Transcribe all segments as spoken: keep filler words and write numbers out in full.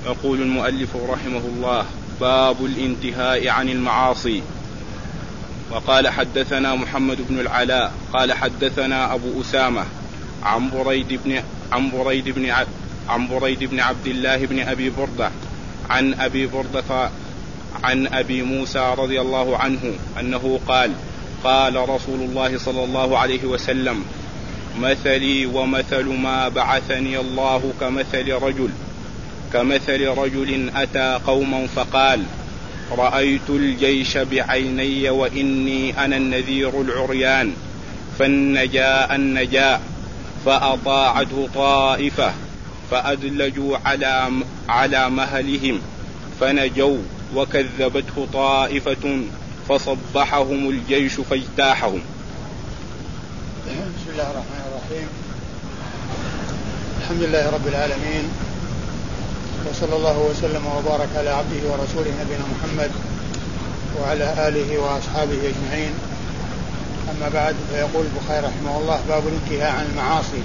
يقول المؤلف رحمه الله: باب الانتهاء عن المعاصي. وقال: حدثنا محمد بن العلاء قال حدثنا أبو أسامة عن بريد بن عن بريد بن عبد عن بريد بن عبد الله بن أبي بردة عن أبي بردة عن أبي موسى رضي الله عنه أنه قال: قال رسول الله صلى الله عليه وسلم: مثلي ومثل ما بعثني الله كمثل رجل كمثل رجل أتى قوما فقال: رأيت الجيش بعيني وإني أنا النذير العريان، فالنجاء النجاء، فأطاعته طائفة فأدلجوا على على مهلهم فنجوا، وكذبته طائفة فصبحهم الجيش فاجتاحهم. بسم الله الرحمن الرحيم. الحمد لله رب العالمين، وصلى الله وسلم وبارك على عبده ورسوله نبينا محمد وعلى آله وأصحابه أجمعين. أما بعد، فيقول البخاري رحمه الله: باب الانتهاء عن المعاصي.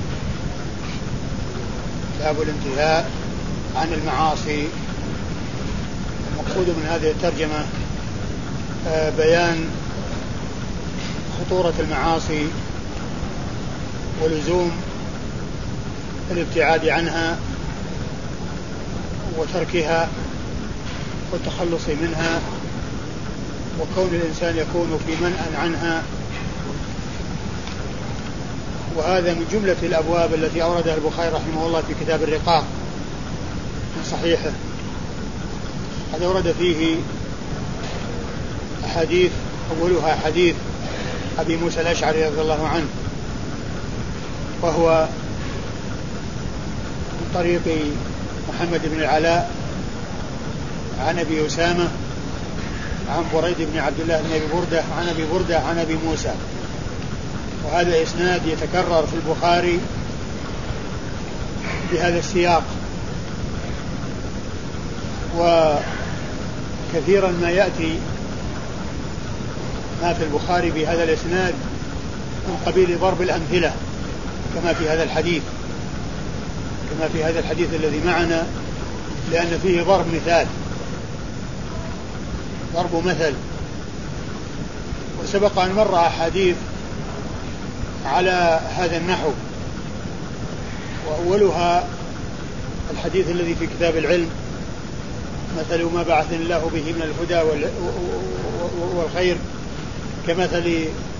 باب الانتهاء عن المعاصي. المقصود من هذه الترجمة بيان خطورة المعاصي ولزوم الابتعاد عنها وتركها والتخلص منها، وكون الإنسان يكون في منأى عنها. وهذا من جملة الأبواب التي أوردها البخاري رحمه الله في كتاب الرقاق من صحيحه. قد أورد فيه أحاديث، أولها حديث أبي موسى الأشعري رضي الله عنه، وهو من طريق محمد بن العلاء عن أبي أسامة عن بريد بن عبد الله بن أبي بردة عن أبي بردة عن أبي موسى. وهذا إسناد يتكرر في البخاري بهذا السياق، وكثيرا ما يأتي ما في البخاري بهذا الإسناد من قبيل ضرب الأمثلة، كما في هذا الحديث كما في هذا الحديث الذي معنا، لأن فيه ضرب مثال ضرب مثل. وسبق أن مر أحاديث على هذا النحو، وأولها الحديث الذي في كتاب العلم: مثل ما بعثني الله به من الهدى والخير كمثل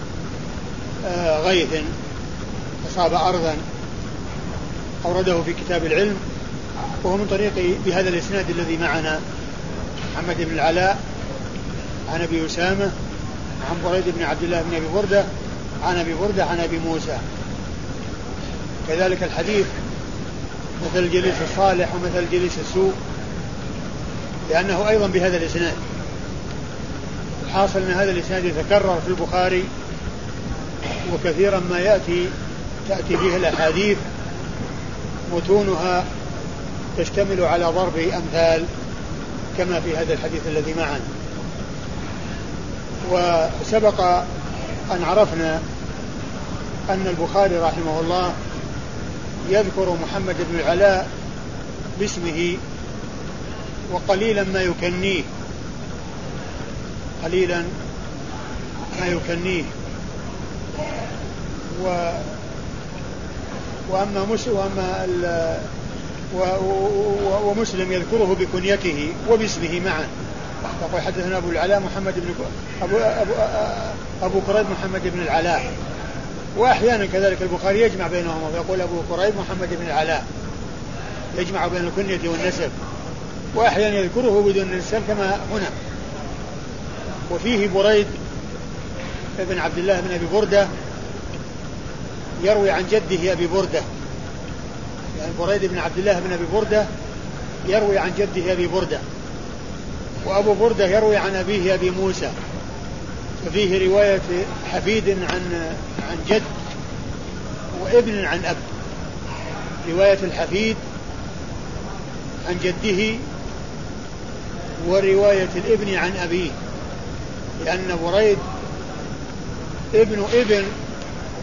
غيث أصاب أرضا، أورده في كتاب العلم، وهو من طريق بهذا الإسناد الذي معنا: محمد بن العلاء عن أبي أسامة عن بريد بن عبد الله بن أبي بردة عن أبي بردة عن أبي موسى. كذلك الحديث مثل الجليس الصالح ومثل الجليس السوء، لأنه أيضا بهذا الإسناد. الحاصل أن هذا الإسناد يتكرر في البخاري، وكثيرا ما يأتي تأتي فيه الأحاديث متونها تشتمل على ضرب أمثال، كما في هذا الحديث الذي معنا. وسبق أن عرفنا أن البخاري رحمه الله يذكر محمد بن العلاء باسمه، وقليلا ما يكنيه قليلا ما يكنيه و وأما مسلم وأما ال ومسلم يذكره بكنيته وباسمه معا. يقول: حدثنا أبو العلاء محمد بن أبو أبو أبو كريب محمد بن العلاء. وأحيانا كذلك البخاري يجمع بينهما ويقول أبو كريب محمد بن العلاء، يجمع بين الكنية والنسب، وأحيانا يذكره بدون النسب كما هنا. وفيه بريد بن عبد الله بن أبي بردة يروي عن جده أبي بردة، يعني بريد بن عبد الله بن أبي بردة يروي عن جده أبي بردة، وأبو بردة يروي عن أبيه أبي موسى. ففيه رواية حفيد عن عن جد وابن عن أب. رواية الحفيد عن جده ورواية الابن عن أبيه، لأن بريد ابن ابن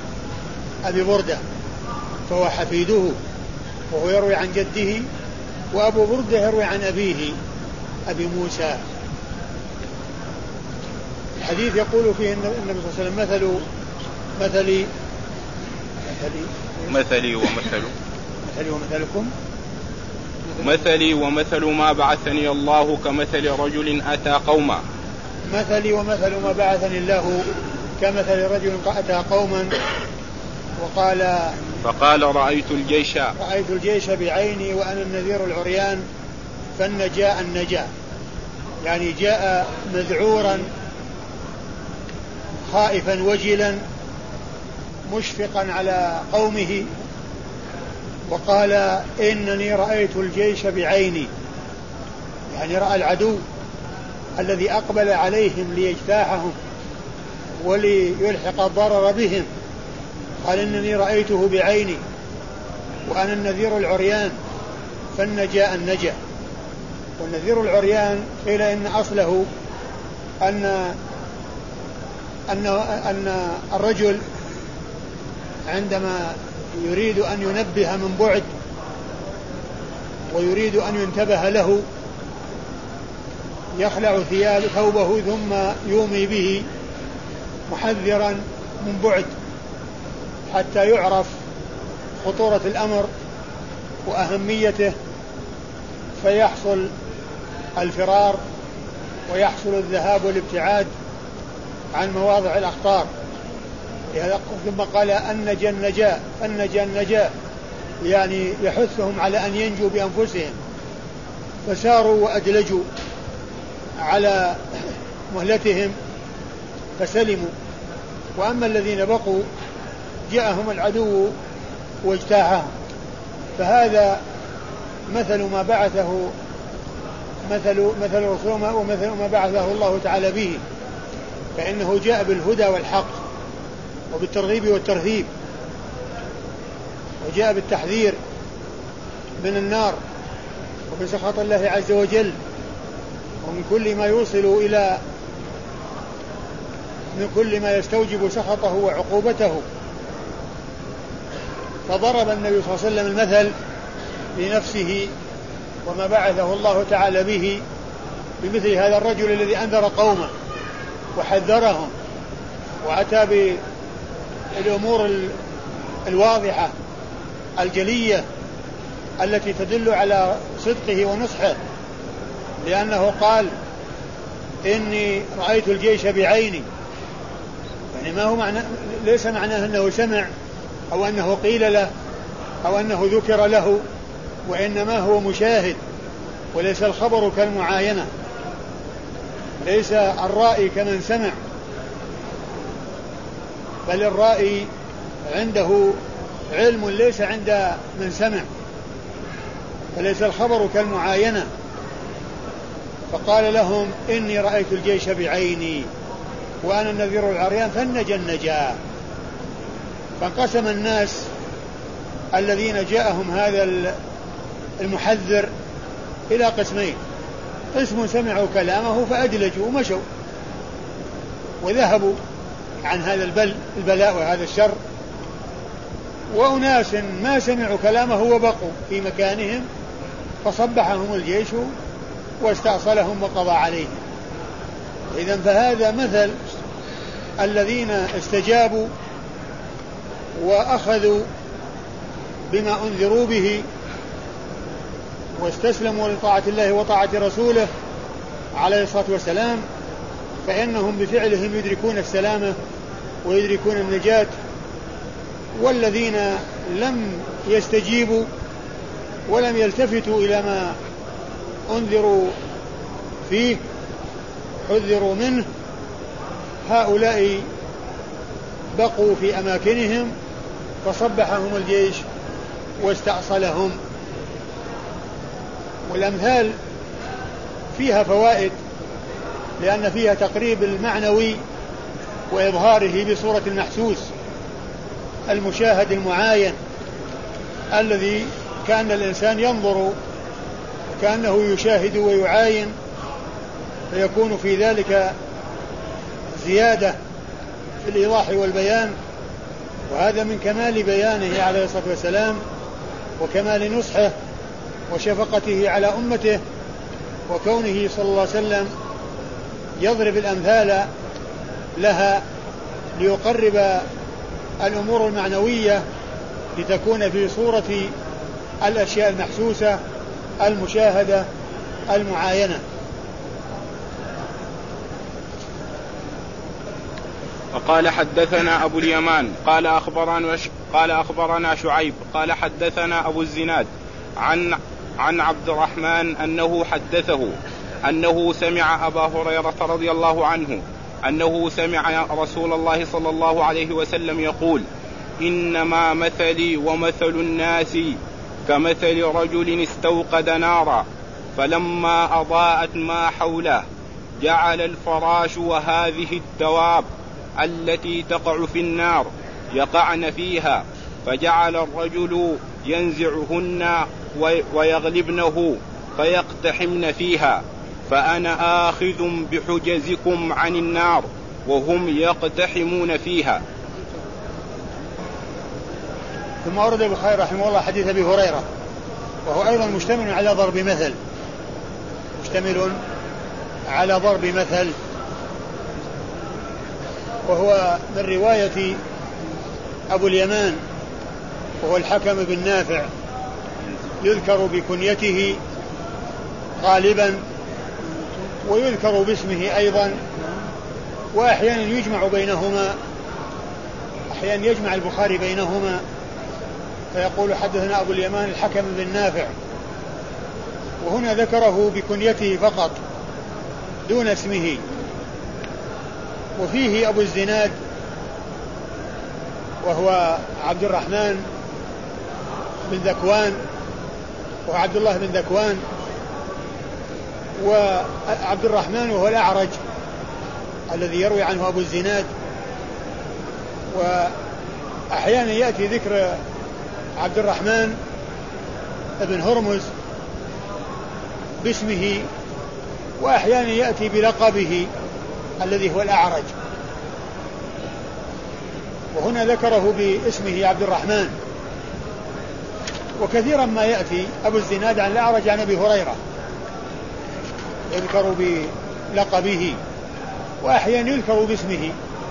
أبي بردة فهو حفيده، وهو يروي عن جده وأبو بردة يروي عن أبيه أبي موسى. الحديث يقول فيه النبي صلى الله عليه وسلم مثل مثلي مثلي ومثل مثلي ومثلكم مثلي ومثل ما بعثني الله كمثل رجل أتى قوما مثلي ومثل ما بعثني الله كمثل رجل أتى قوما وقال فقال رأيت الجيش رأيت الجيش بعيني وأنا النذير العريان فالنجاء النجاء، يعني جاء مذعورا خائفا وجلا مشفقا على قومه وقال إنني رأيت الجيش بعيني، يعني رأى العدو الذي أقبل عليهم ليجتاحهم وليلحق الضرر بهم، قال إنني رأيته بعيني وأنا النذير العريان فالنجاء النجا. والنذير العريان قيل إن أصله أن أن أن الرجل عندما يريد أن ينبه من بعد ويريد أن ينتبه له يخلع ثياب ثوبه ثم يومي به محذرا من بعد حتى يعرف خطورة الأمر وأهميته فيحصل الفرار ويحصل الذهاب والابتعاد عن مواضع الأخطار. ثم قال النجا النجاء النجا النجاء، يعني يحثهم على أن ينجوا بأنفسهم، فساروا وأدلجوا على مهلتهم فسلموا. وأما الذين بقوا جاءهم العدو واجتاحهم. فهذا مثل ما بعثه مثل مثل رسول ومثل ما بعثه الله تعالى به، فإنه جاء بالهدى والحق وبالترغيب والترهيب، وجاء بالتحذير من النار ومن سخط الله عز وجل ومن كل ما يوصل إلى من كل ما يستوجب سخطه وعقوبته. فضرب النبي صلى الله عليه وسلم المثل لنفسه وما بعثه الله تعالى به بمثل هذا الرجل الذي أنذر قومه وحذرهم وأتى بالأمور الواضحة الجلية التي تدل على صدقه ونصحه، لأنه قال إني رأيت الجيش بعيني، يعني ما هو معنى ليس معناه أنه سمع أو أنه قيل له أو أنه ذكر له، وإنما هو مشاهد، وليس الخبر كالمعاينة، ليس الرائي كمن سمع، بل الرائي عنده علم ليس عند من سمع، فليس الخبر كالمعاينة. فقال لهم إني رأيت الجيش بعيني وأنا النذير العريان فالنجا النجا. فانقسم الناس الذين جاءهم هذا المحذر إلى قسمين: قسم سمعوا كلامه فأدلجوا ومشوا وذهبوا عن هذا البل البلاء وهذا الشر، وأناس ما سمعوا كلامه وبقوا في مكانهم فصبحهم الجيش واستأصلهم وقضى عليهم. إذن فهذا مثل الذين استجابوا وأخذوا بما أنذروا به واستسلموا لطاعة الله وطاعة رسوله عليه الصلاة والسلام، فإنهم بفعلهم يدركون السلامة ويدركون النجاة. والذين لم يستجيبوا ولم يلتفتوا إلى ما أنذروا فيه حذروا منه، هؤلاء بقوا في أماكنهم فصبحهم الجيش واستأصلهم. والأمثال فيها فوائد، لأن فيها تقريب المعنوي وإظهاره بصورة المحسوس المشاهد المعاين الذي كان الإنسان ينظر كأنه يشاهد ويعاين، فيكون في ذلك زيادة في الإيضاح والبيان. وهذا من كمال بيانه عليه الصلاة والسلام وكمال نصحه وشفقته على أمته، وكونه صلى الله عليه وسلم يضرب الأمثال لها ليقرب الأمور المعنوية لتكون في صورة الأشياء المحسوسة المشاهدة المعاينة. وقال حدثنا أبو اليمان قال أخبرنا قال أخبرنا شعيب قال حدثنا أبو الزناد عن عن عبد الرحمن أنه حدثه أنه سمع أبا هريرة رضي الله عنه أنه سمع رسول الله صلى الله عليه وسلم يقول: إنما مثلي ومثل الناس كمثل رجل استوقد نارا فلما أضاءت ما حوله جعل الفراش وهذه الدواب التي تقع في النار يقعن فيها، فجعل الرجل ينزعهن ويغلبنه فيقتحمن فيها، فأنا آخذ بحجزكم عن النار وهم يقتحمون فيها. ثم أورد البخاري رحمه الله حديث أبي هريرة، وهو أيضا مشتمل على ضرب مثل مشتمل على ضرب مثل وهو من رواية أبو اليمان وهو الحكم بن نافع، يذكر بكنيته غالبا ويذكر باسمه أيضا، وأحيانا يجمع بينهما، أحيانا يجمع البخاري بينهما فيقول حدثنا أبو اليمان الحكم بن نافع، وهنا ذكره بكنيته فقط دون اسمه. وفيه أبو الزناد وهو عبد الرحمن بن ذكوان وعبد الله بن ذكوان، وعبد الرحمن وهو الأعرج الذي يروي عنه أبو الزناد. وأحيانا يأتي ذكر عبد الرحمن بن هرمز باسمه، وأحيانا يأتي بلقبه الذي هو الأعرج، وهنا ذكره باسمه عبد الرحمن. وكثيرا ما يأتي أبو الزناد عن الأعرج عن أبي هريرة يذكر بلقبه، وأحيانا يذكر باسمه.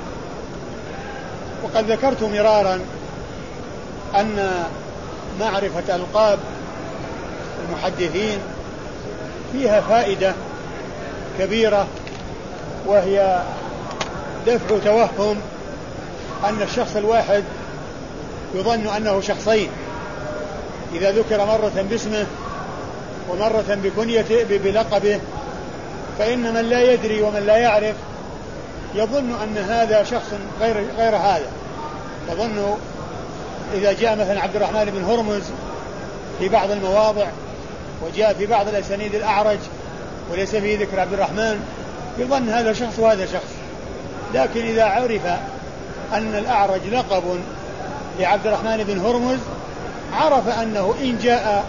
وقد ذكرت مرارا أن معرفة ألقاب المحدثين فيها فائدة كبيرة، وهي دفع توهم أن الشخص الواحد يظن أنه شخصين، إذا ذكر مرة باسمه ومرة بكنيته بلقبه، فإن من لا يدري ومن لا يعرف يظن أن هذا شخص غير, غير هذا. يظن إذا جاء مثلا عبد الرحمن بن هرمز في بعض المواضع وجاء في بعض الأسانيد الأعرج وليس فيه ذكر عبد الرحمن، يظن هذا شخص وهذا شخص. لكن إذا عرف أن الأعرج لقب لعبد الرحمن بن هرمز، عرف أنه إن جاء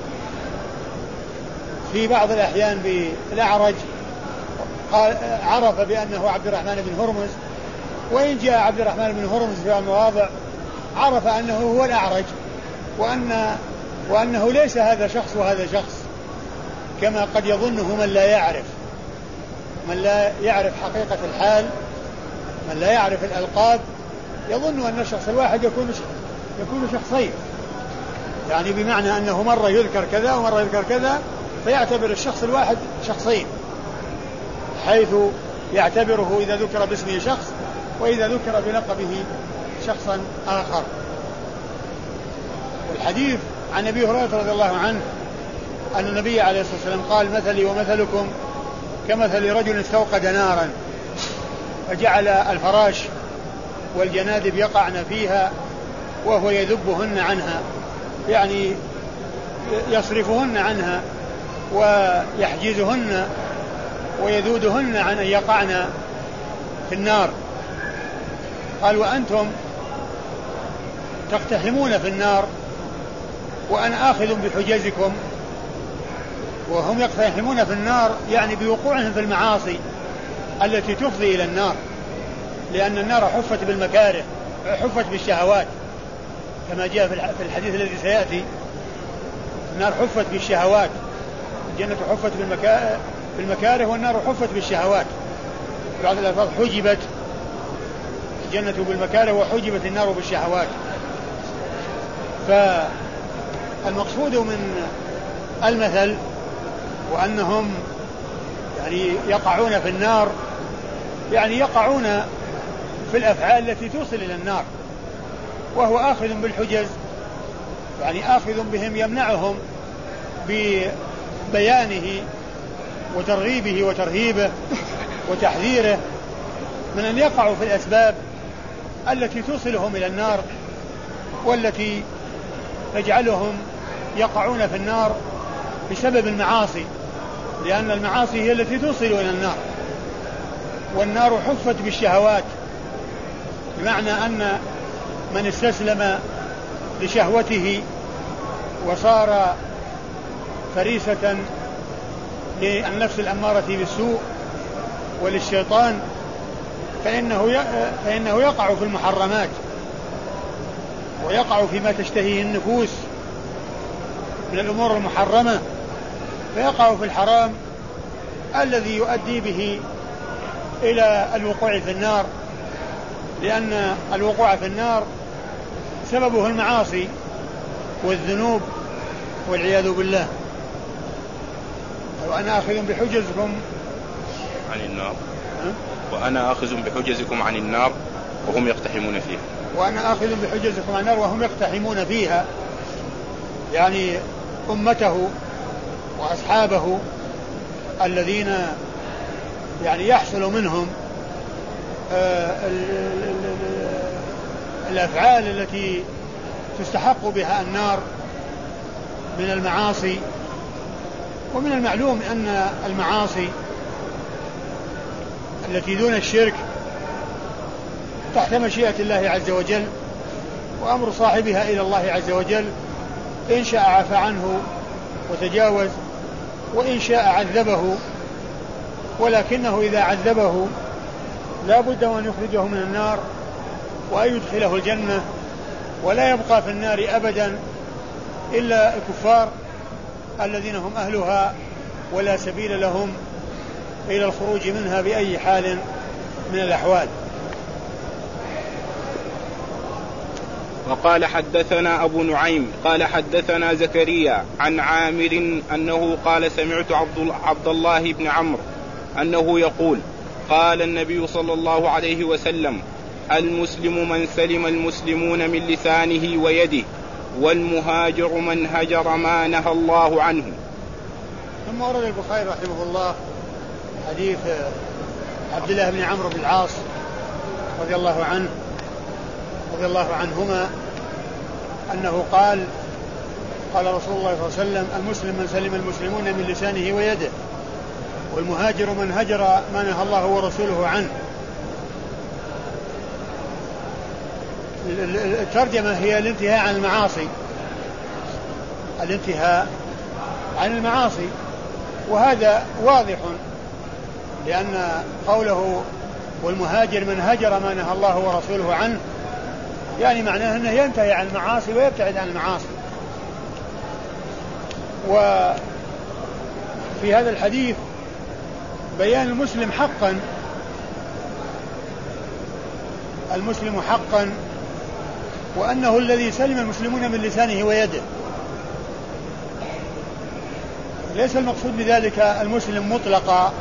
في بعض الأحيان بالأعرج عرف بأنه عبد الرحمن بن هرمز، وإن جاء عبد الرحمن بن هرمز في المواضع عرف أنه هو الأعرج، وأن وأنه ليس هذا شخص وهذا شخص، كما قد يظنه من لا يعرف من لا يعرف حقيقة الحال، من لا يعرف الألقاب، يظن أن الشخص الواحد يكون يكون شخصين، يعني بمعنى أنه مرة يذكر كذا ومرة يذكر كذا، فيعتبر الشخص الواحد شخصين، حيث يعتبره إذا ذكر باسمه شخص وإذا ذكر بلقبه شخصا آخر. والحديث عن أبي هريرة رضي الله عنه أن النبي عليه الصلاة والسلام قال: مثلي ومثلكم كمثل رجل استوقد نارا فجعل الفراش والجنادب يقعن فيها وهو يذبهن عنها، يعني يصرفهن عنها ويحجزهن ويذودهن عن أن يقعن في النار. قال: وأنتم تقتحمون في النار وأنا آخذ بحجزكم. وهم يقتحمون في النار يعني بوقوعهم في المعاصي التي تفضي إلى النار، لأن النار حفت بالمكاره، حفت بالشهوات كما جاء في الحديث الذي سيأتي. النار حفت بالشهوات، الجنة حفت بالمكاره والنار حفت بالشهوات. بعض الألفاظ حجبت الجنة بالمكاره وحجبت النار بالشهوات. فالمقصود من المثل وأنهم يعني يقعون في النار، يعني يقعون في الأفعال التي توصل إلى النار، وهو آخذ بالحجز، يعني آخذ بهم يمنعهم ببيانه وترغيبه وترهيبه وتحذيره من أن يقعوا في الأسباب التي توصلهم إلى النار والتي تجعلهم يقعون في النار بسبب المعاصي، لأن المعاصي هي التي توصل إلى النار. والنار حفت بالشهوات، بمعنى أن من استسلم لشهوته وصار فريسة للنفس الأمارة بالسوء وللشيطان فإنه فإنه يقع في المحرمات ويقع فيما تشتهيه النفوس من الأمور المحرمة، فيقع في الحرام الذي يؤدي به إلى الوقوع في النار، لأن الوقوع في النار سببه المعاصي والذنوب والعياذ بالله. وأنا آخذ بحجزكم عن النار وأنا آخذ بحجزكم عن النار وهم يقتحمون فيها وأنا آخذ بحجزكم عن النار وهم يقتحمون فيها، يعني أمته وأصحابه الذين يعني يحصل منهم الأفعال التي تستحق بها النار من المعاصي. ومن المعلوم أن المعاصي التي دون الشرك تحت مشيئة الله عز وجل، وأمر صاحبها إلى الله عز وجل، إن شاء عفى عنه وتجاوز وإن شاء عذبه، ولكنه إذا عذبه لا بد أن يخرجه من النار وأن يدخله الجنة، ولا يبقى في النار أبدا إلا الكفار الذين هم أهلها ولا سبيل لهم إلى الخروج منها بأي حال من الأحوال. وقال حدثنا أبو نعيم قال حدثنا زكريا عن عامر أنه قال سمعت عبد الله بن عمرو أنه يقول قال النبي صلى الله عليه وسلم المسلم من سلم المسلمون من لسانه ويده والمهاجر من هجر ما نهى الله عنه. ثم ورد البخاري رحمه الله حديث عبد الله بن عمرو بن العاص رضي الله عنه رضي الله عنهما أنه قال قال رسول الله صلى الله عليه وسلم المسلم من سلم المسلمون من لسانه ويده والمهاجر من هجر ما نهى الله ورسوله عنه. الترجمة هي الانتهاء عن المعاصي، الانتهاء عن المعاصي، وهذا واضح لأن قوله والمهاجر من هجر ما نهى الله ورسوله عنه يعني معناه أنه ينتهي عن المعاصي ويبتعد عن المعاصي. وفي هذا الحديث بيان المسلم حقا المسلم حقا وأنه الذي سلم المسلمون من لسانه ويده، ليس المقصود بذلك المسلم مطلقا،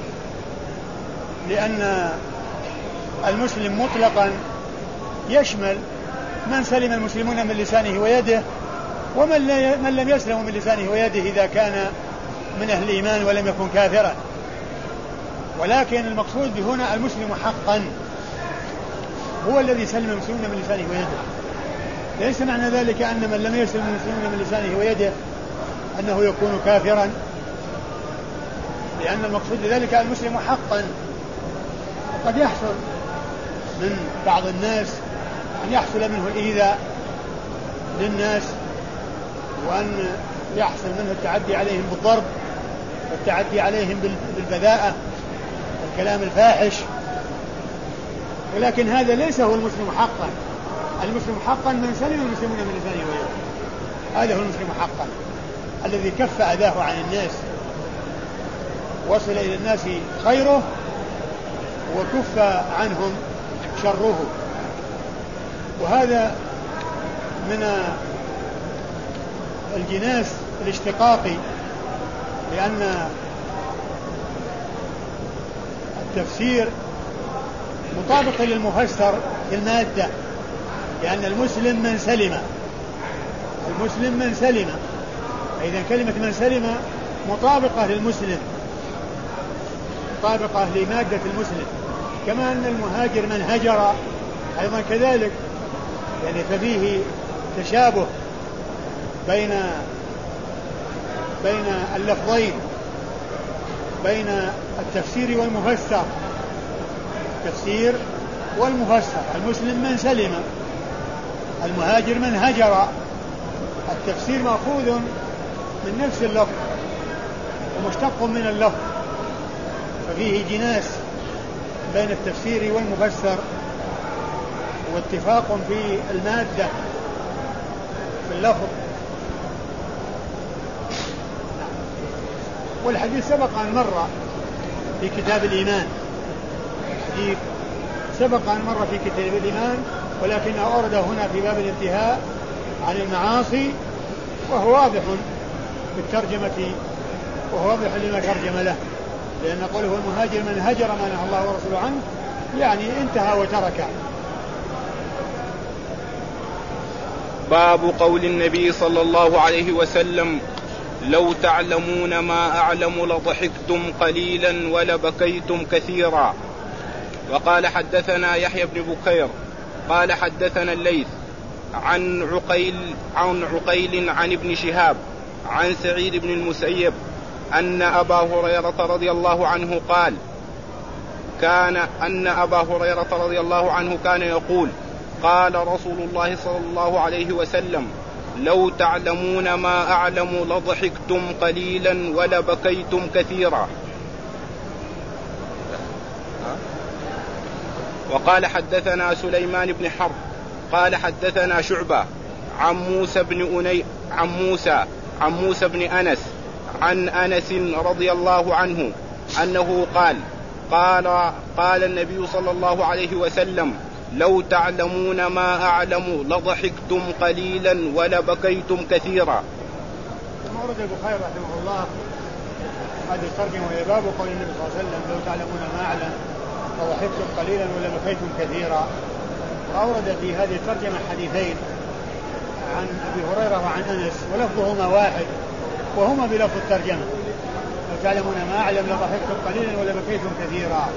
لأن المسلم مطلقا يشمل من سلم المسلمون من لسانه ويده ومن من لم يسلم من لسانه ويده إذا كان من أهل الإيمان ولم يكن كافرا. ولكن المقصود هنا المسلم حقا هو الذي سلم المسلمون من لسانه ويده، ليس معنى ذلك أن من لم يسلم المسلمون من لسانه ويده أنه يكون كافرا، لأن المقصود بذلك المسلم حقا. قد يحصل من بعض الناس أن يحصل منه الإيذاء للناس وأن يحصل منه التعدي عليهم بالضرب والتعدي عليهم بالبذاءة والكلام الفاحش، ولكن هذا ليس هو المسلم حقا. المسلم حقا من سلم المسلمون من لسانه ويده، هذا هو المسلم حقا. الذي كف أذاه عن الناس، وصل إلى الناس خيره وكف عنهم شره. وهذا من الجناس الاشتقاقي، لأن التفسير مطابق للمفسر في المادة، لأن المسلم من سلم، المسلم من سلم، إذا كلمة من سلم مطابقة للمسلم، مطابقة لمادة المسلم، كما أن المهاجر من هجر أيضا كذلك، يعني ففيه تشابه بين بين اللفظين، بين التفسير والمفسر، التفسير والمفسر. المسلم من سلم، المهاجر من هجر. التفسير مأخوذ من نفس اللفظ ومشتق من اللفظ، ففيه جناس بين التفسير والمفسر واتفاق في المادة في اللفظ. والحديث سبق أن مر في كتاب الإيمان، الحديث سبق أن مر في كتاب الإيمان، ولكنه أورده هنا في باب الانتهاء عن المعاصي، وهو واضح بالترجمة، وهو واضح لما ترجم له، لأن قوله المهاجر من هجر ما نهى الله ورسوله عنه، يعني انتهى وترك. باب قول النبي صلى الله عليه وسلم: لو تعلمون ما أعلم لضحكتم قليلا ولبكيتم كثيرا. وقال حدثنا يحيى بن بكير قال حدثنا الليث عن عقيل عن عقيل عن ابن شهاب عن سعيد بن المسيب أن أبا هريرة رضي الله عنه قال كان أن أبا هريرة رضي الله عنه كان يقول: قال رسول الله صلى الله عليه وسلم: لو تعلمون ما أعلم لضحكتم قليلا ولبكيتم كثيرا. وقال حدثنا سليمان بن حرب قال حدثنا شعبة عن موسى بن أني عن موسى عن موسى بن أنس عن أنس رضي الله عنه أنه قال قال قال النبي صلى الله عليه وسلم: لو تعلمون ما أعلم لضحكتم قليلا ولبكيتم كثيرا. ثم ورد البخاري رحمه الله هذه الترجمة وهي باب قول النبي صلى الله عليه وسلم: لو تعلمون ما أعلم لضحكتم قليلا ولبكيتم كثيرا. وأورد في هذه الترجمة حديثين عن أبي هريرة وعن أنس، ولفظهما واحد وهما بلفظ الترجمة: لو تعلمون ما أعلم لضحكتم قليلا ولبكيتم كثيرا.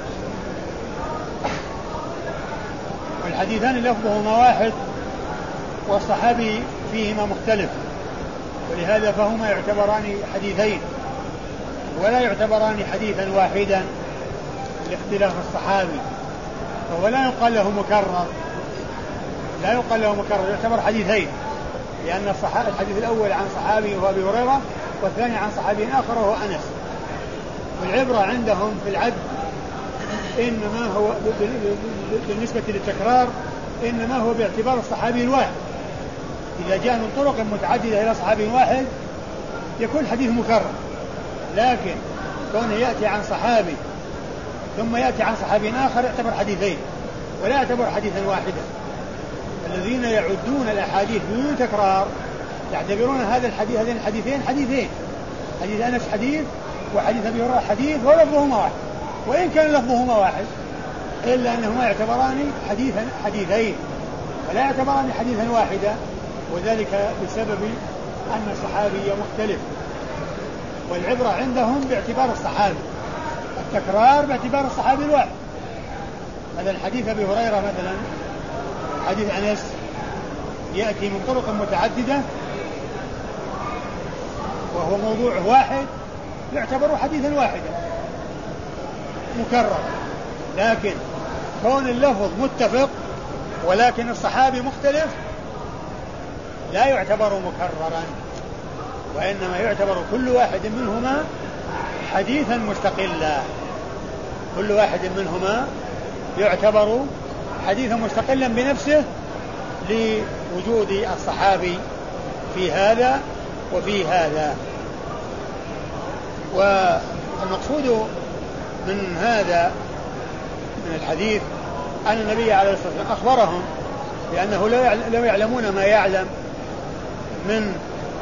والحديثان لفظهما واحد والصحابي فيهما مختلف، ولهذا فهما يعتبران حديثين ولا يعتبران حديثا واحدا لاختلاف الصحابي، فهو لا يقال له مكرر، لا يقال له مكرر، يعتبر حديثين، لأن الحديث الأول عن صحابي وهو أبي هريرة، والثاني عن صحابي آخر وهو أنس. والعبرة عندهم في العد إنما هو بالنسبة للتكرار إنما هو باعتبار الصحابي الواحد. إذا جاء من طرق متعددة إلى صحابي واحد يكون حديث مكرر، لكن كونه يأتي عن صحابي ثم يأتي عن صحابي آخر يعتبر حديثين ولا يعتبر حديثا واحدا. الذين يعدون الأحاديث بدون تكرار يعتبرون هذا الحديث هذين الحديثين حديثين، حديث أنس حديث وحديث أبي هريرة حديث، ولفظهما واحد، وإن كان لفظهما واحد إلا أنهما يعتبران حديثا حديثين ولا يعتبران حديثا واحدا، وذلك بسبب أن الصحابي مختلف. والعبرة عندهم باعتبار الصحابي، التكرار باعتبار الصحابي الواحد. مثلا حديث أبي هريرة مثلا حديث أنس يأتي من طرق متعددة وهو موضوع واحد يعتبر حديثا واحدا مكرر، لكن كون اللفظ متفق ولكن الصحابي مختلف لا يعتبر مكررا، وإنما يعتبر كل واحد منهما حديثا مستقلا، كل واحد منهما يعتبر حديثا مستقلا بنفسه لوجود الصحابي في هذا وفي هذا. والمقصود من هذا من الحديث أن النبي عليه الصلاة والسلام أخبرهم بأنه لو يعلمون ما يعلم من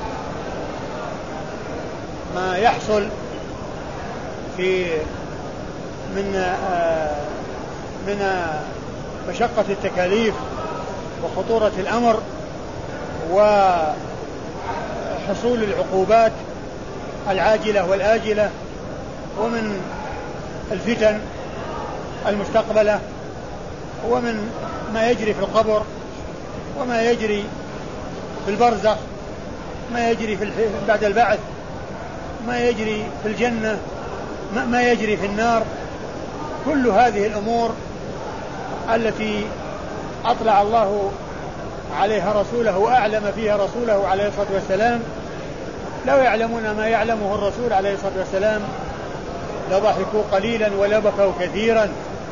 ما يحصل في من من مشقة التكاليف وخطورة الأمر وحصول العقوبات العاجلة والآجلة ومن الفتن المستقبلة ومن ما يجري في القبر وما يجري في البرزخ ما يجري في بعد البعث ما يجري في الجنة ما يجري في النار. كل هذه الأمور التي أطلع الله عليها رسوله وأعلم فيها رسوله عليه الصلاة والسلام لو يعلمون ما يعلمه الرسول عليه الصلاة والسلام لضحكوا قليلا ولبكوا كثيرا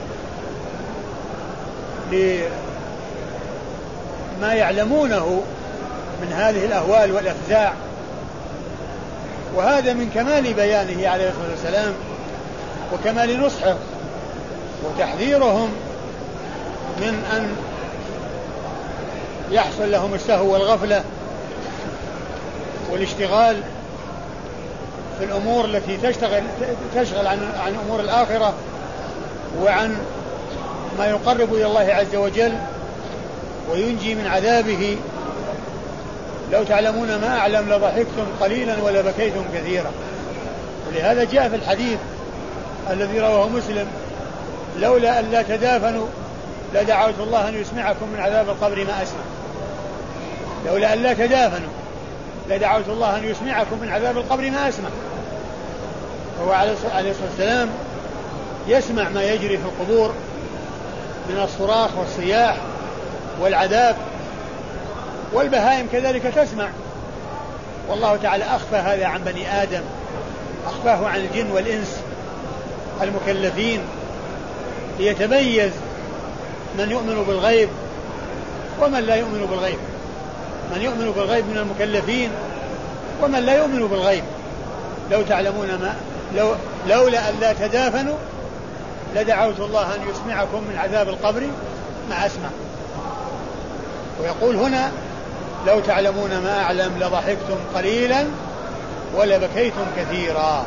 لما يعلمونه من هذه الأهوال والأفزاع. وهذا من كمال بيانه عليه الصلاة والسلام وكمال نصحه وتحذيرهم من أن يحصل لهم السهو والغفلة والاشتغال في الأمور التي تشتغل تشغل عن, عن أمور الآخرة وعن ما يقرب إلى الله عز وجل وينجي من عذابه. لو تعلمون ما أعلم لضحكتم قليلا ولبكيتم كثيرا. ولهذا جاء في الحديث الذي رواه مسلم لولا أن لا تدافنوا لدعوت الله أن يسمعكم من عذاب القبر ما أسمع. لولا أن لا تدافنوا لدعوت الله أن يسمعكم من عذاب القبر ما أسمع. هو عليه الصلاة والسلام يسمع ما يجري في القبور من الصراخ والصياح والعذاب والبهائم كذلك تسمع. والله تعالى أخفى هذا عن بني آدم أخفاه عن الجن والإنس المكلفين ليتميز من يؤمن بالغيب ومن لا يؤمن بالغيب من يؤمن بالغيب من المكلفين ومن لا يؤمن بالغيب. لو تعلمون ما لو لولا أن لا تدافنوا لدعوت الله أن يسمعكم من عذاب القبر ما أسمع. ويقول هنا لو تعلمون ما أعلم لضحكتم قليلا ولبكيتم كثيرا.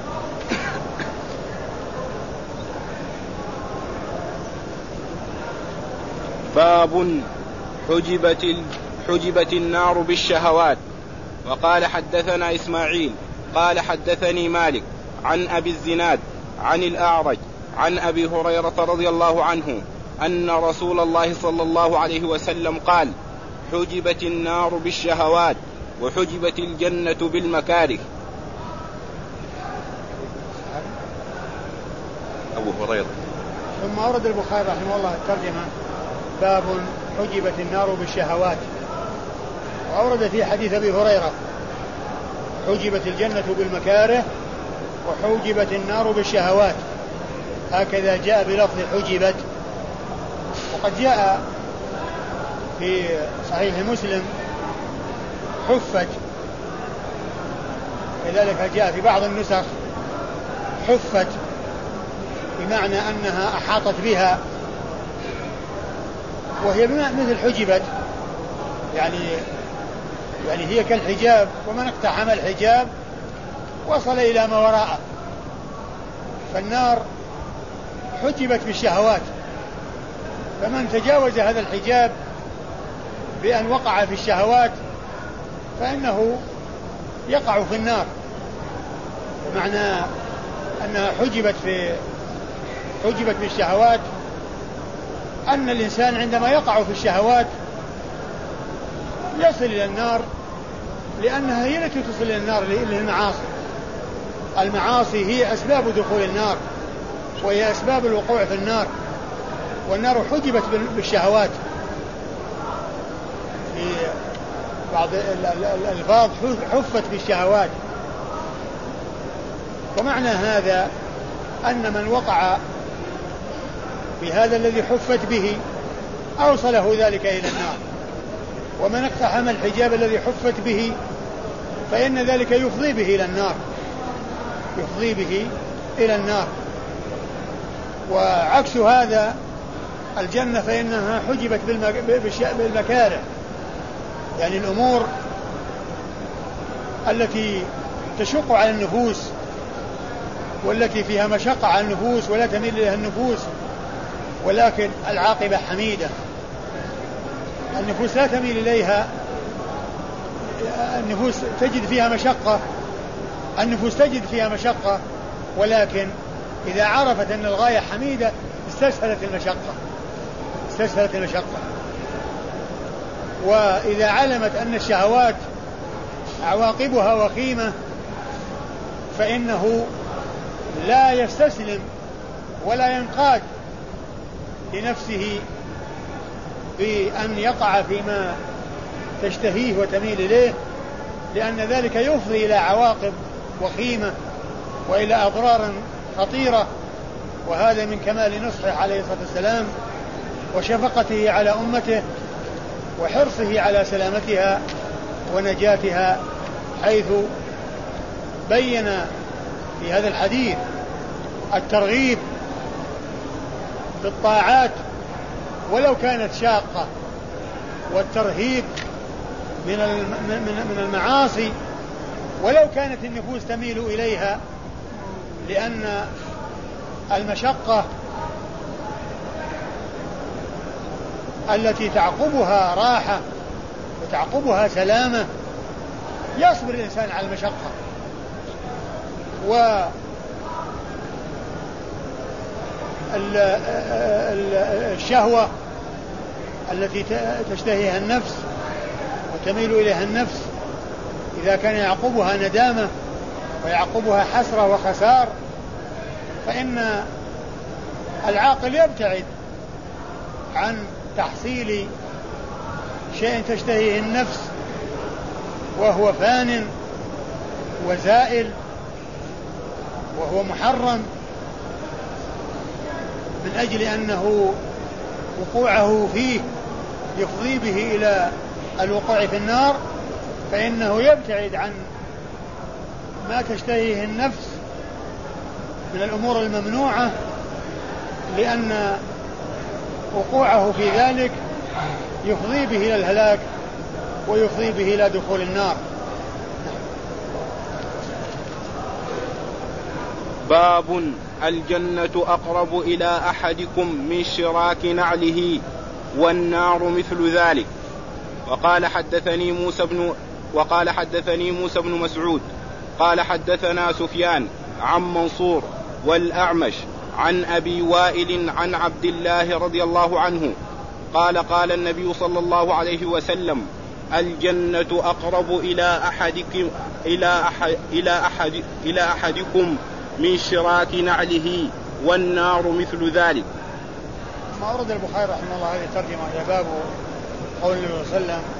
باب حجبت, حجبت النار بالشهوات. وقال حدثنا إسماعيل قال حدثني مالك عن أبي الزناد عن الأعرج عن أبي هريرة رضي الله عنه أن رسول الله صلى الله عليه وسلم قال حجبت النار بالشهوات وحجبت الجنة بالمكاره. أبو هريرة. ثم أورد البخاري رحمه الله الترجمة باب حجبت النار بالشهوات. وأورد في حديث أبي هريرة حجبت الجنة بالمكاره وحجبت النار بالشهوات. هكذا جاء بلفظ حجبت. وقد جاء في صحيح مسلم حفت كذلك جاء في بعض النسخ حفت بمعنى أنها أحاطت بها وهي مثل حجبت يعني يعني هي كالحجاب ومن اقتحم الحجاب وصل إلى ما وراءه. فالنار حجبت بالشهوات فمن تجاوز هذا الحجاب بأن وقع في الشهوات فإنه يقع في النار. بمعنى أنها حجبت في حجبت بالشهوات أن الإنسان عندما يقع في الشهوات يصل إلى النار لأنها هي التي تصل إلى النار للمعاصي. المعاصي هي أسباب دخول النار وهي أسباب الوقوع في النار. والنار حجبت بالشهوات في بعض الألفاظ حفت بالشهوات. ومعنى هذا أن من وقع بهذا الذي حفت به أوصله ذلك إلى النار ومن اقتحم الحجاب الذي حفت به فإن ذلك يفضي به إلى النار يفضي به إلى النار. وعكس هذا الجنة فإنها حجبت بالمكاره، يعني الأمور التي تشق على النفوس والتي فيها مشقة على النفوس ولا تميل إليها النفوس، ولكن العاقبة حميدة. النفوس لا تميل إليها، النفوس تجد فيها مشقة النفوس تجد فيها مشقة ولكن إذا عرفت أن الغاية حميدة استسهلت المشقة استسهلت المشقة وإذا علمت أن الشهوات عواقبها وخيمة فإنه لا يستسلم ولا ينقاد لنفسه بأن يقع فيما تشتهيه وتميل إليه، لأن ذلك يفضي إلى عواقب وخيمة وإلى أضرار خطيرة. وهذا من كمال نصحه عليه الصلاة والسلام وشفقته على أمته وحرصه على سلامتها ونجاتها، حيث بين في هذا الحديث الترغيب بالطاعات ولو كانت شاقة، والترهيب من المعاصي ولو كانت النفوس تميل إليها، لأن المشقة التي تعقبها راحة وتعقبها سلامة يصبر الإنسان على المشقة. والشهوة التي تشتهيها النفس وتميل إليها النفس إذا كان يعقبها ندامة ويعقبها حسرة وخسار فإن العاقل يبتعد عن تحصيل شيء تشتهيه النفس وهو فان وزائل وهو محرم، من أجل أنه وقوعه فيه يفضي به إلى الوقوع في النار، فإنه يبتعد عن ما تشتهيه النفس من الأمور الممنوعة، لأن وقوعه في ذلك يفضي به إلى الهلاك ويفضي به إلى دخول النار. باب الجنة أقرب إلى أحدكم من شراك نعله والنار مثل ذلك. وقال حدثني موسى بن وقال حدثني موسى بن مسعود قال حدثنا سفيان عن منصور والأعمش عن أبي وائل عن عبد الله رضي الله عنه قال قال النبي صلى الله عليه وسلم الجنة أقرب إلى أحدكم إلى أحد إلى أحد إلى أحدكم من شراك نعله والنار مثل ذلك. ما أورد البخاري رحمه الله هذه الترجمة إلى باب قول النبي صلى الله عليه وسلم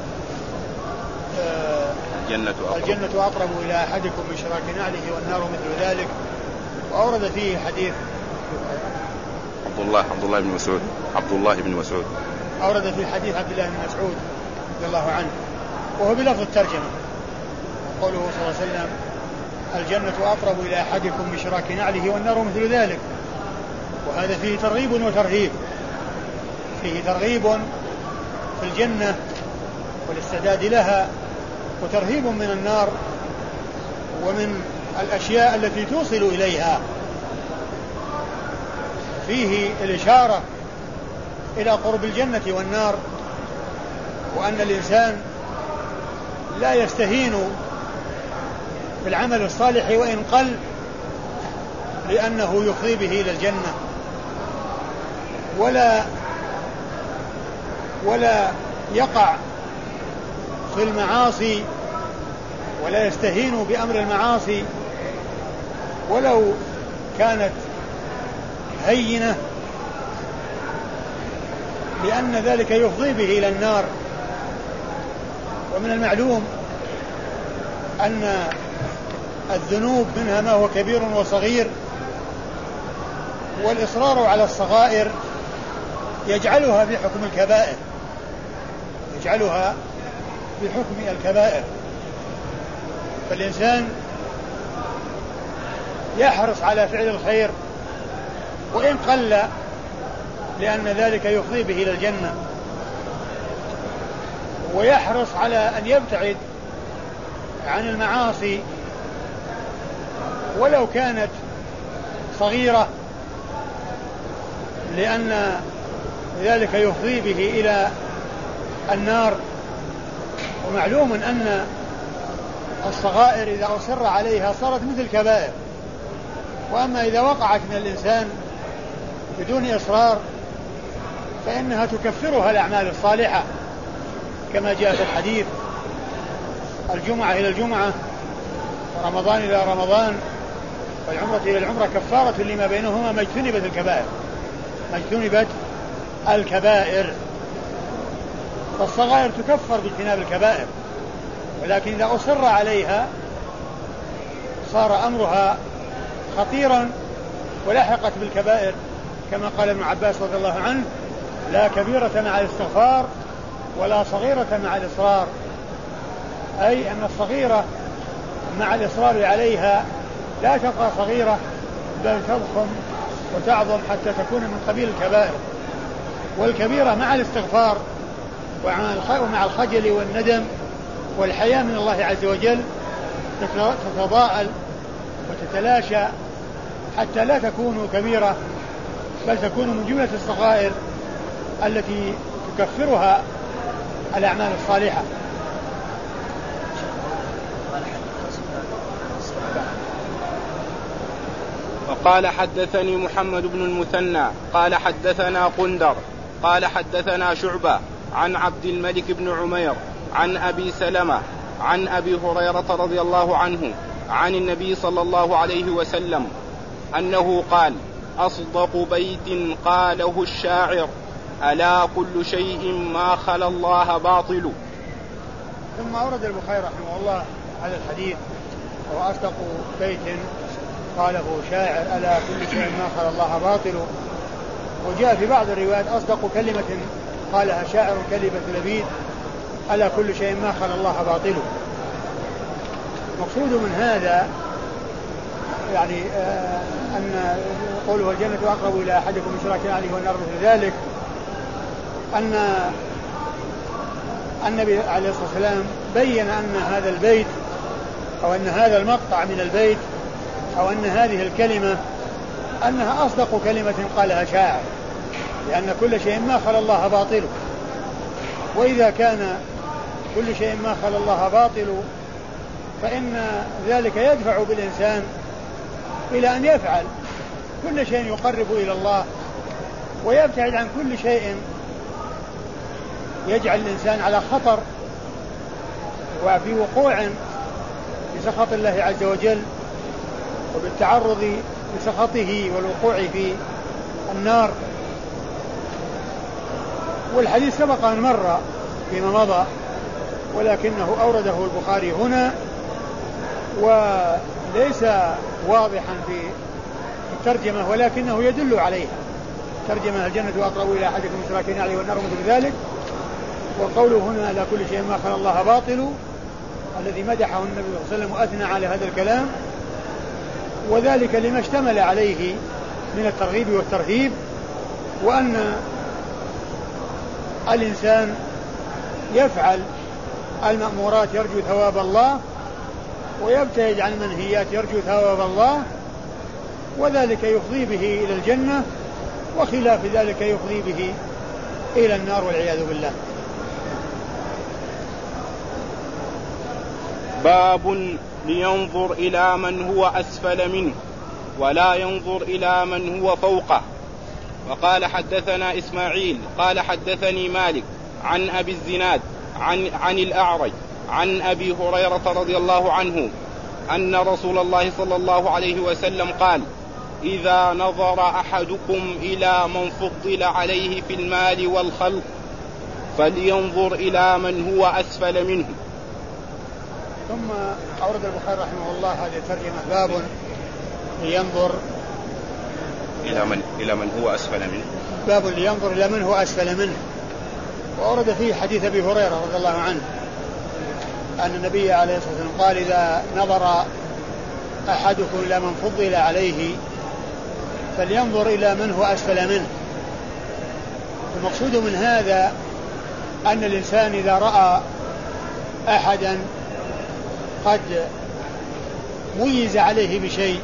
الجنة أقرب. الجنة أقرب إلى أحدكم من شراك نعله والنار مثل ذلك، وأورد فيه حديث عبد الله عبد الله بن مسعود عبد الله بن مسعود أورد في حديث عبد الله بن مسعود رضي الله عنه وهو بلفظ الترجمة، قوله صلى الله عليه وسلم الجنة أقرب إلى أحدكم من شراك نعله والنار مثل ذلك. وهذا فيه ترغيب وترهيب، فيه ترغيب في الجنة والاستعداد لها، وترهيب من النار ومن الأشياء التي توصل إليها. فيه الإشارة إلى قرب الجنة والنار، وأن الإنسان لا يستهين بالعمل الصالح وإن قل، لأنه يفضي به إلى الجنة، ولا ولا يقع في المعاصي ولا يستهين بأمر المعاصي ولو كانت هينة، لأن ذلك يفضي به إلى النار. ومن المعلوم أن الذنوب منها ما هو كبير وصغير، والإصرار على الصغائر يجعلها في حكم الكبائر يجعلها في حكم الكبائر فالإنسان يحرص على فعل الخير وإن قل، لأن ذلك يفضي به إلى الجنة، ويحرص على أن يبتعد عن المعاصي ولو كانت صغيرة، لأن ذلك يفضي به إلى النار. ومعلوم أن الصغائر إذا أصر عليها صارت مثل الكبائر، وأما إذا وقعت من الإنسان بدون إصرار فإنها تكفرها الأعمال الصالحة، كما جاء في الحديث: الجمعة إلى الجمعة ورمضان إلى رمضان والعمرة إلى العمرة كفارة لما بينهما ما اجتنبت الكبائر ما اجتنبت الكبائر. فالصغائر تكفر باجتناب الكبائر، ولكن إذا أصر عليها صار أمرها خطيرا ولحقت بالكبائر، كما قال ابن عباس رضي الله عنه: لا كبيرة مع الاستغفار ولا صغيرة مع الإصرار، أي أن الصغيرة مع الإصرار عليها لا تبقى صغيرة بل تضخم وتعظم حتى تكون من قبيل الكبائر، والكبيرة مع الاستغفار ومع الخجل والندم والحياء من الله عز وجل تتضاءل وتتلاشى حتى لا تكون كبيرة بل تكون من جملة الصغائر التي تكفرها الأعمال الصالحة. وقال: حدثني محمد بن المثنى قال حدثنا قندر قال حدثنا شعبة عن عبد الملك بن عمير عن أبي سلمة عن أبي هريرة رضي الله عنه عن النبي صلى الله عليه وسلم أنه قال: أصدق بيت قاله الشاعر: ألا كل شيء ما خلا الله باطل. ثم أورد البخاري رحمه الله هذا الحديث: وأصدق بيت قاله شاعر: ألا كل شيء ما خلا الله باطل. وجاء في بعض الروايات: أصدق كلمة قالها شاعر كلمة لبيد: ألا كل شيء ما خلا الله باطل. مقصود من هذا يعني آه أن قوله الجنة أقرب إلى أحدكم من شراك عليه والنار مثل ذلك، أن النبي عليه الصلاة والسلام بين أن هذا البيت أو أن هذا المقطع من البيت أو أن هذه الكلمة أنها أصدق كلمة قالها شاعر، لأن كل شيء ما خلا الله باطل. وإذا كان كل شيء ما خلا الله باطل فإن ذلك يدفع بالإنسان إلى أن يفعل كل شيء يقرب إلى الله ويبتعد عن كل شيء يجعل الإنسان على خطر وفي وقوع بسخط الله عز وجل وبالتعرض لسخطه والوقوع في النار. والحديث سبق أن مر فيما مضى، ولكنه أورده البخاري هنا وليس واضحا في الترجمة، ولكنه يدل عليها. ترجمة: الجنة أقرب إلى أحدكم من شراك عليه والنار مثل ذلك. وقوله هنا: لا كل شيء ما خلا الله باطل، الذي مدحه النبي صلى الله عليه وسلم وأثنى على هذا الكلام، وذلك لما اشتمل عليه من الترغيب والترهيب، وأن الإنسان يفعل المأمورات يرجو ثواب الله ويبتعد عن المنهيات يرجو ثواب الله، وذلك يفضي به إلى الجنة، وخلاف ذلك يفضي به إلى النار والعياذ بالله. باب لينظر إلى من هو أسفل منه ولا ينظر إلى من هو فوقه. وقال: حدثنا إسماعيل قال حدثني مالك عن أبي الزناد عن, عن الأعرج عن أبي هريرة رضي الله عنه أن رسول الله صلى الله عليه وسلم قال: إذا نظر أحدكم إلى من فضل عليه في المال والخلق فلينظر إلى من هو أسفل منه. ثم أورد البخاري رحمه الله هذه الترجمة: باب لينظر إلى من إلى من هو أسفل منه. باب لينظر إلى من هو أسفل منه. وأورد فيه حديث أبي هريرة رضي الله عنه أن النبي عليه الصلاة والسلام قال إذا نظر أحدكم إلى من فضل عليه فلينظر إلى من هو أسفل منه. المقصود من هذا أن الإنسان إذا رأى أحدا قد ميز عليه بشيء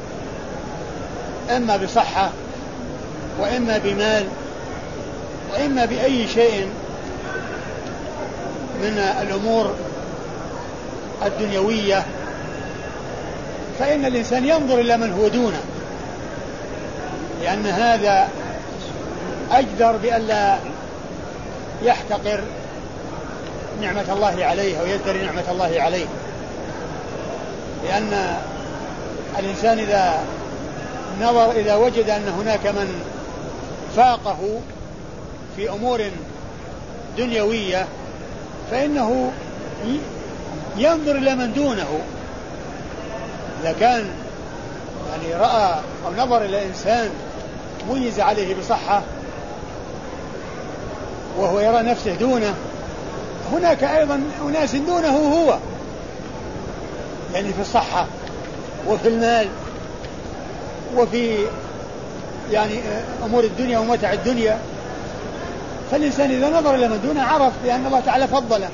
إما بصحة وإما بمال وإما بأي شيء من الأمور الدنيوية، فإن الإنسان ينظر إلى من هو دونه، لأن هذا أجدر بألا يحتقر نعمة الله عليه أو يزدري نعمة الله عليه. لأن الإنسان إذا نظر إذا وجد أن هناك من فاقه في أمور دنيوية فإنه ينظر إلى من دونه. إذا كان يعني رأى أو نظر إلى إنسان ميز عليه بصحة وهو يرى نفسه دونه، هناك أيضا أناس دونه هو، يعني في الصحة وفي المال وفي يعني أمور الدنيا ومتع الدنيا. فالإنسان إذا نظر إلى من دونه عرف بأن الله تعالى فضله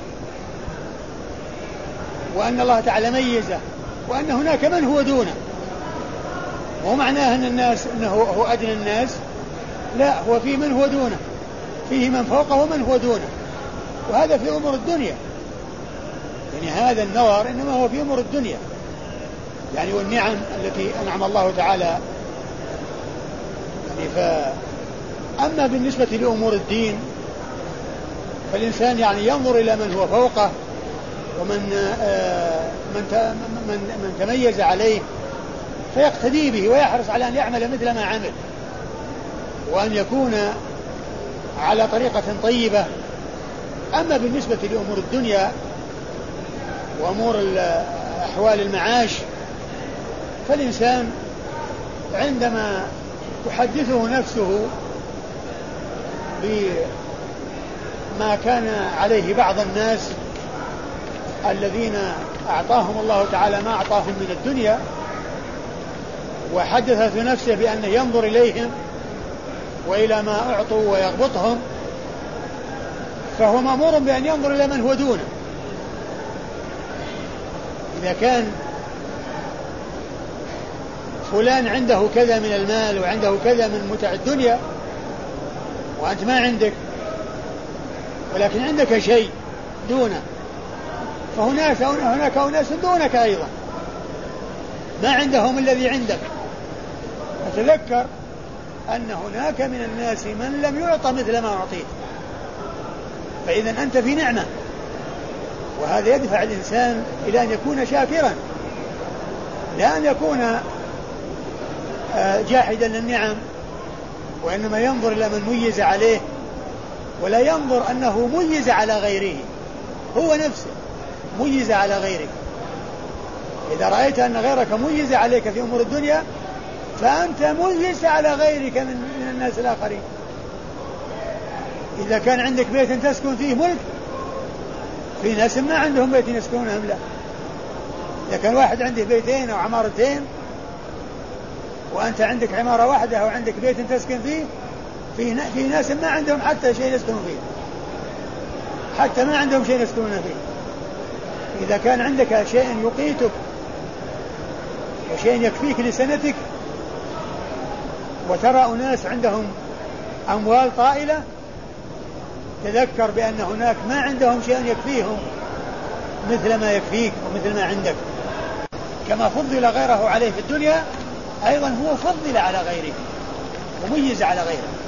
وأن الله تعالى ميزه وأن هناك من هو دونه. ومعناه أن الناس أنه هو أدنى الناس، لا، هو في من هو دونه، فيه من فوقه ومن هو دونه، وهذا في أمور الدنيا. يعني هذا النظر إنما هو في أمور الدنيا يعني والنعم التي أنعم الله تعالى يعني. ف أما بالنسبة لأمور الدين فالإنسان يعني ينظر إلى من هو فوقه ومن آه من, من, من تميز عليه فيقتدي به ويحرص على أن يعمل مثل ما عمل وأن يكون على طريقة طيبة. أما بالنسبة لأمور الدنيا وأمور أحوال المعاش فالإنسان عندما تحدثه نفسه بما كان عليه بعض الناس الذين أعطاهم الله تعالى ما أعطاهم من الدنيا وحدثت نفسه بأنه ينظر إليهم وإلى ما أعطوا ويغبطهم، فهو مأمور بأن ينظر إلى من هو دونه. إذا كان فلان عنده كذا من المال وعنده كذا من متع الدنيا وأنت ما عندك ولكن عندك شيء دونه، فهناك هناك أناس دونك أيضا ما عندهم الذي عندك. فتذكر أن هناك من الناس من لم يعطى مثل ما أعطيت، فإذا أنت في نعمة، وهذا يدفع الإنسان إلى أن يكون شاكرا لا أن يكون جاحدا للنعم، وإنما ينظر إلى من ميز عليه ولا ينظر أنه ميز على غيره، هو نفسه ميز على غيره. إذا رأيت أن غيرك ميز عليك في أمور الدنيا فأنت ميز على غيرك من الناس الآخرين. إذا كان عندك بيت تسكن فيه ملك، في ناس ما عندهم بيت يسكنونهم له. إذا كان واحد عنده بيتين أو عمارتين وأنت عندك عمارة واحدة أو عندك بيت تسكن فيه، في ناس ما عندهم حتى شيء يسكنون فيه، حتى ما عندهم شيء يسكنون فيه. إذا كان عندك شيء يقيتك وشيء يكفيك لسنتك وترى أناس عندهم أموال طائلة، تذكر بأن هناك ما عندهم شيء يكفيهم مثل ما يكفيك ومثل ما عندك. كما فضل غيره عليه في الدنيا أيضا هو فضل على غيره وميز على غيره.